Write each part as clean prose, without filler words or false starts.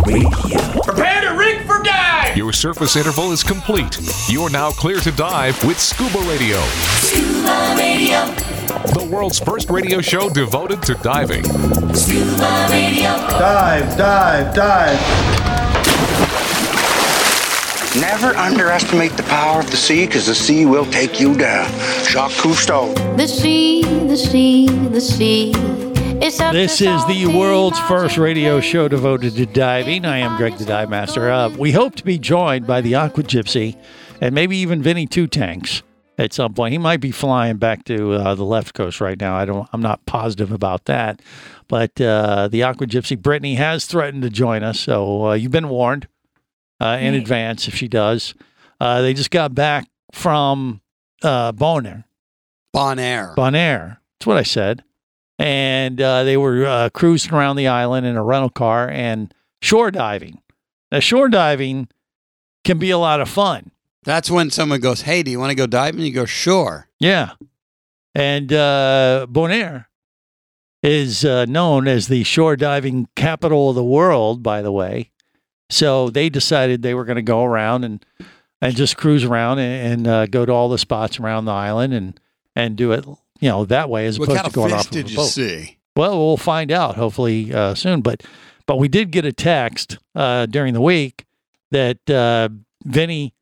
Radio. Prepare to rig for dive! Your surface interval is complete. You're now clear to dive with Scuba Radio. Scuba Radio. The world's first radio show devoted to diving. Scuba Radio. Dive, dive, dive. Never underestimate the power of the sea, because the sea will take you down. Jacques Cousteau. The sea, the sea, the sea. This is the world's first radio show devoted to diving. I am Greg the Dive Master. We hope to be joined by the Aqua Gypsy and maybe even Vinny Two Tanks at some point. He might be flying back to the left coast right now. I'm not positive about that. But the Aqua Gypsy, Brittany, has threatened to join us. So you've been warned in advance if she does. They just got back from Bonaire. Bonaire. That's what I said. And they were cruising around the island in a rental car and shore diving. Now, shore diving can be a lot of fun. That's when someone goes, hey, do you want to go diving? You go, sure. Yeah. And Bonaire is known as the shore diving capital of the world, by the way. So they decided they were going to go around and just cruise around and go to all the spots around the island and do it, that way as opposed to going off of a boat. What kind of fish did you see? Well, we'll find out hopefully soon. But we did get a text during the week that Vinny.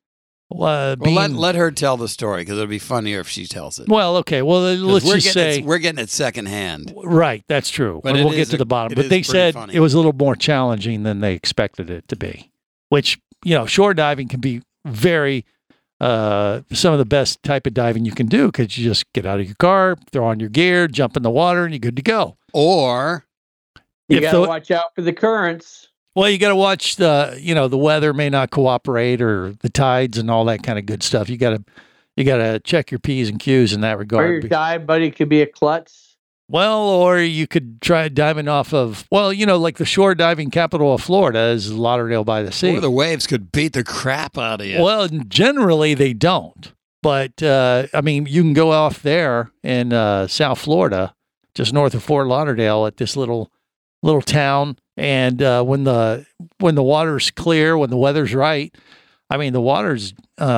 Let her tell the story because it'll be funnier if she tells it. Well, okay. Well, let's just say we're getting it secondhand. Right, that's true. But we'll get to the bottom. But they said funny. It was a little more challenging than they expected it to be. Which shore diving can be very some of the best type of diving you can do because you just get out of your car, throw on your gear, jump in the water, and you're good to go. Or you got to watch out for the currents. Well, you got to watch the weather may not cooperate or the tides and all that kind of good stuff. You got to check your P's and Q's in that regard. Or your dive buddy could be a klutz. Well, or you could try diving off of, like the shore diving capital of Florida is Lauderdale by the Sea. Or the waves could beat the crap out of you. Well, generally they don't. But, you can go off there in South Florida, just north of Fort Lauderdale at this little town. And when the water's clear, when the weather's right, the water's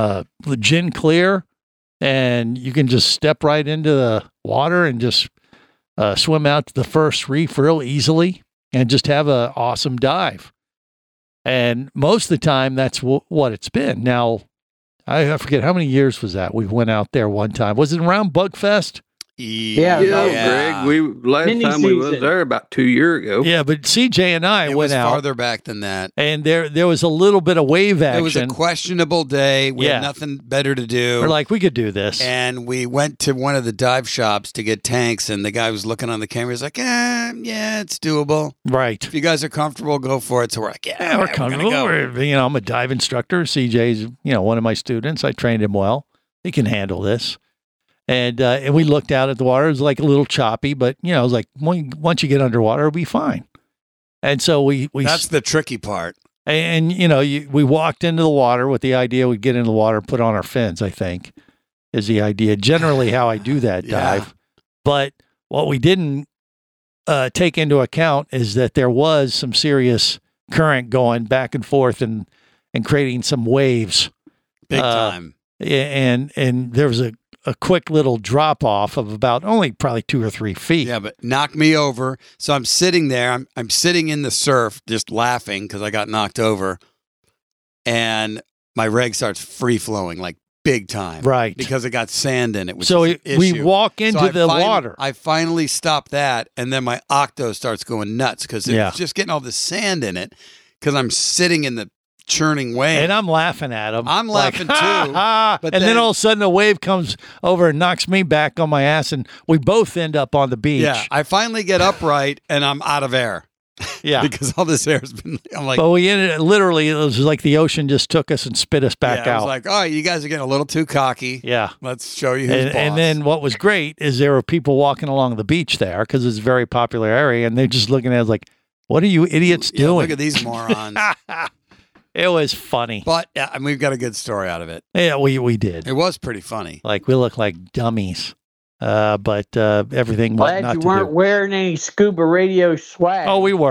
gin clear, and you can just step right into the water and just swim out to the first reef real easily and just have an awesome dive. And most of the time, that's what it's been. Now, I forget how many years was that we went out there one time. Was it around Bugfest? Yeah, Greg. Last time we was there about 2 years ago. Yeah, but CJ and I went out farther back than that, and there was a little bit of wave action. It was a questionable day. We had nothing better to do. We're like, we could do this, and we went to one of the dive shops to get tanks. And the guy was looking on the camera. He's like, yeah, it's doable. Right. If you guys are comfortable, go for it. So we're like, we're comfortable. I'm a dive instructor. CJ's one of my students. I trained him well. He can handle this. And we looked out at the water. It was like a little choppy, but it was like once you get underwater, it'll be fine. And so we that's the tricky part. And we walked into the water with the idea we'd get into the water, put on our fins. I think is the idea. Generally, how I do that dive. But what we didn't take into account is that there was some serious current going back and forth and creating some waves. Big time. And there was a quick little drop off of about only probably 2 or 3 feet. Yeah, but knocked me over. So I'm sitting there. I'm sitting in the surf, just laughing because I got knocked over, and my reg starts free flowing like big time, right? Because it got sand in it. Which so is an we issue. walk into the water. I finally stopped that, and then my octo starts going nuts because it's just getting all the sand in it. Because I'm sitting in the churning wave. And I'm laughing at him. I'm laughing too. But then all of a sudden a wave comes over and knocks me back on my ass, and we both end up on the beach. Yeah, I finally get upright and I'm out of air. Yeah. Because all this air has been, I'm like. But we ended literally, it was like the ocean just took us and spit us back out. I was like, oh, you guys are getting a little too cocky. Yeah. Let's show you who's boss. And then what was great is there were people walking along the beach there because it's a very popular area, and they're just looking at us like, what are you idiots doing? Look at these morons. It was funny. But we've got a good story out of it. Yeah, we did. It was pretty funny. Like, we look like dummies. But everything was not to do. Glad you weren't wearing any scuba radio swag. Oh, we were.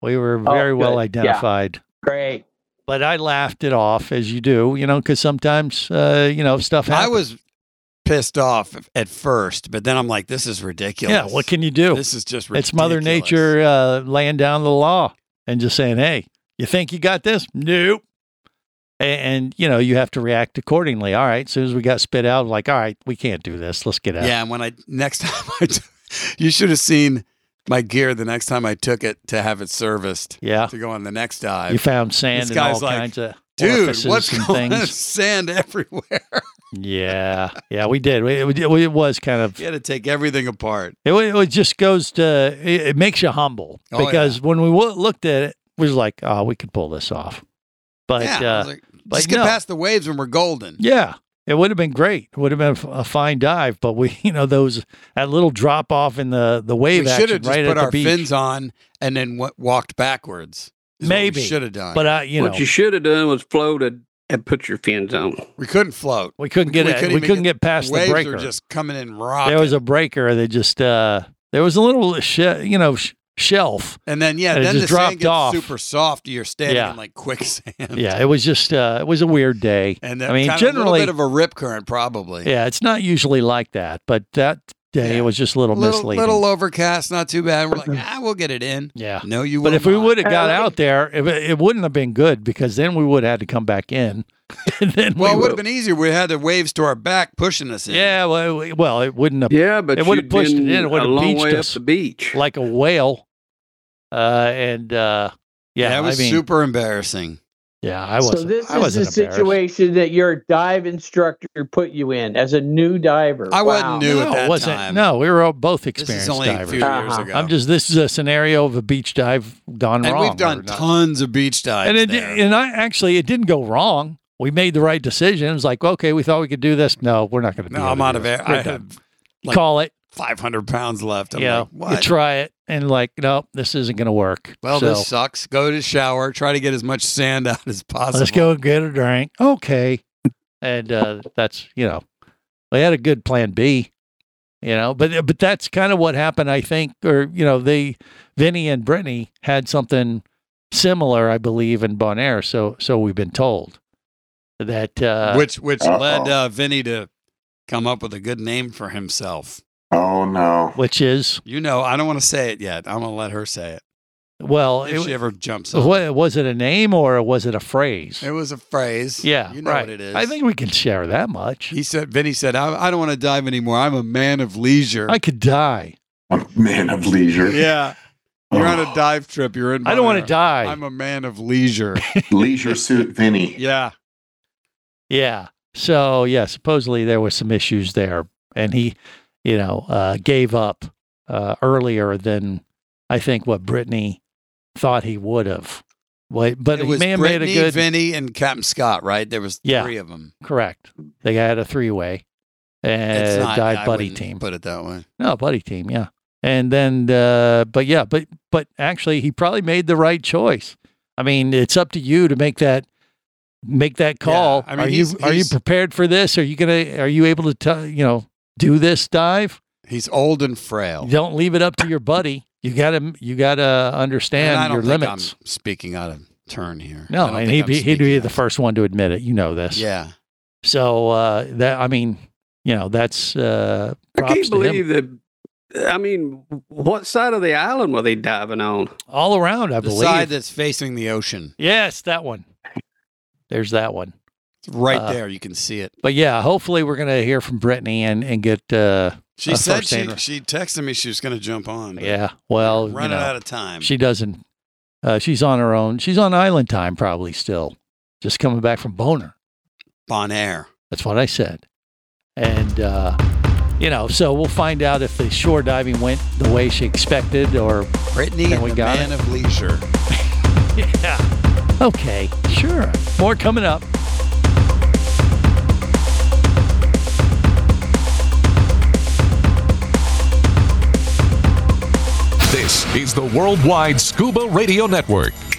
We were very well identified. Yeah. Great. But I laughed it off, as you do, because sometimes, stuff happens. I was pissed off at first, but then I'm like, this is ridiculous. Yeah, what can you do? This is just ridiculous. It's Mother Nature laying down the law and just saying, hey, you think you got this? Nope. And you have to react accordingly. All right, as soon as we got spit out, like, all right, we can't do this. Let's get out. Yeah, and when next time you should have seen my gear the next time I took it to have it serviced. Yeah. To go on the next dive. You found sand and all kinds of dude, what's and going on? things. Sand everywhere. Yeah, we did. It was kind of. You had to take everything apart. It just goes to. It makes you humble because when we looked at it, we was like, oh, we could pull this off. But just get past the waves when we're golden. Yeah, it would have been great. It would have been a fine dive, but that little drop off in the wave action. We should have just put our beach. fins on and then walked backwards. Maybe should have done. But what you should have done was floated and put your fins on. We couldn't float. We couldn't get past the breaker. Waves were just coming in rocking. There was a breaker that just there was a little shelf, and then then the just dropped sand gets off. super soft. You're standing in like quicksand. Yeah, it was just it was a weird day. And generally a little bit of a rip current, probably. Yeah, it's not usually like that, but that day it was just a little misleading. Little overcast, not too bad. We're like, we'll get it in. Yeah, no, you. But if we would have got out there, it wouldn't have been good because then we would have had to come back in. And then it would have been easier. We had the waves to our back pushing us in. Yeah, well, it wouldn't have. Yeah, but it would have pushed it in. It would have long beached way us up the beach like a whale. That was super embarrassing. Yeah, I was. So this is the situation that your dive instructor put you in as a new diver. I wasn't new at that time. No, we were both experienced this is only divers. A few years ago. This is a scenario of a beach dive gone wrong. And we've done tons of beach dives. And it didn't go wrong. We made the right decision. It was like, okay, we thought we could do this. No, we're not going to do it. No, I'm out of air. I have call it 500 pounds left. I'm like, what? You try it and no, this isn't going to work. Well, this sucks. Go to the shower. Try to get as much sand out as possible. Let's go get a drink. Okay. And that's, we had a good plan B, but that's kind of what happened, I think, or, Vinny and Brittany had something similar, I believe, in Bonaire. So we've been told that, which led Vinny to come up with a good name for himself. Oh, no. Which is? I don't want to say it yet. I'm going to let her say it. Well, if she ever jumps on. Was it a name or was it a phrase? It was a phrase. Yeah, you know what it is. I think we can share that much. Vinny said, I don't want to dive anymore. I'm a man of leisure. I could die. A man of leisure. Yeah. You're on a dive trip. You're in Bonaire. I don't want to die. I'm a man of leisure. Leisure suit Vinny. Yeah. Yeah. So, supposedly there was some issues there. And he, gave up earlier than I think what Brittany thought he would have. But it was may have Brittany, made a good Vinny, and Captain Scott, right? There was three of them. Correct. They had a three-way dive buddy team. Put it that way. No, buddy team, yeah. And then, but actually, he probably made the right choice. I mean, it's up to you to make that call. Yeah, I mean, are you prepared for this? Are you able to do this dive? He's old and frail. Don't leave it up to your buddy. You gotta understand your limits. I'm speaking out of turn here. No, and he'd be the first one to admit it. You know this. Yeah. So that's I can't believe that. I mean, what side of the island were they diving on? All around, I believe. The side that's facing the ocean. Yes, that one. There's that one. It's right there. You can see it. But hopefully we're going to hear from Brittany and get she said she texted me she was going to jump on. Yeah. Well, running out of time. She doesn't. She's on her own. She's on island time probably still. Just coming back from Bonaire. That's what I said. And so we'll find out if the shore diving went the way she expected or Brittany and the man of leisure. Yeah. Okay. Sure. More coming up. This is the Worldwide Scuba Radio Network.